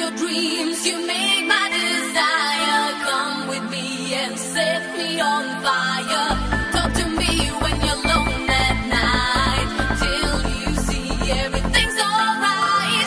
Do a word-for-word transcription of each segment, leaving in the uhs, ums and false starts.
your dreams, you made my desire. Come with me and set me on fire. Talk to me when you're alone at night, till you see everything's alright.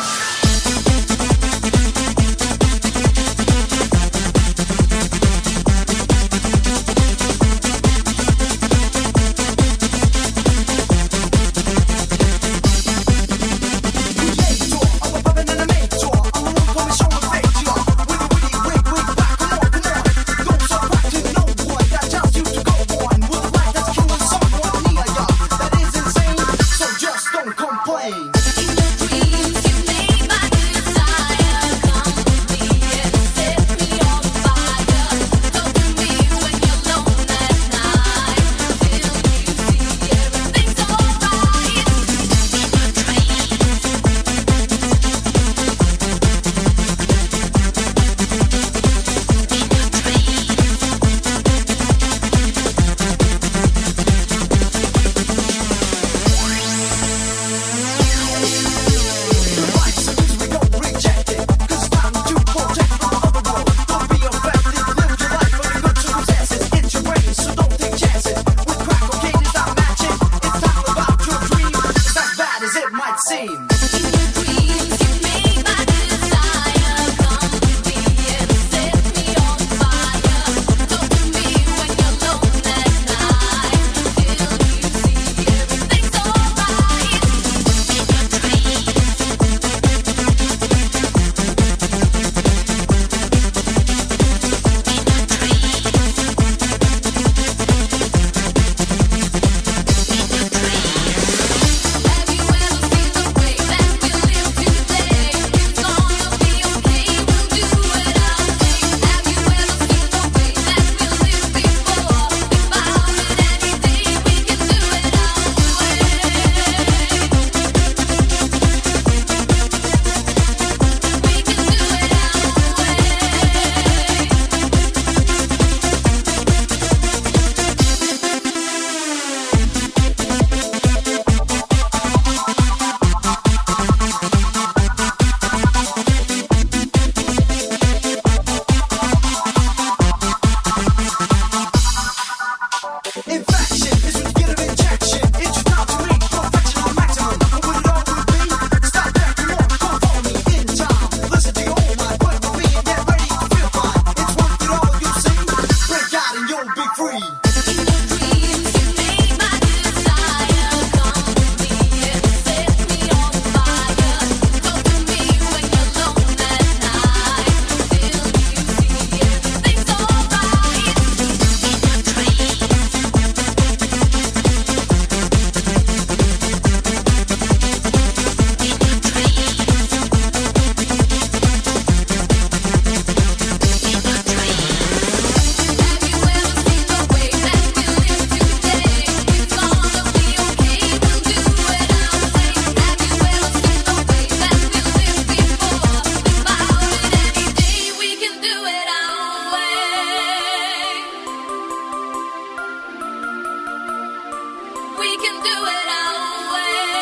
We can do it our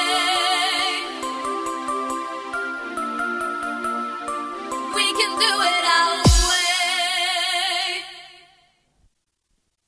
way. We can do it our way.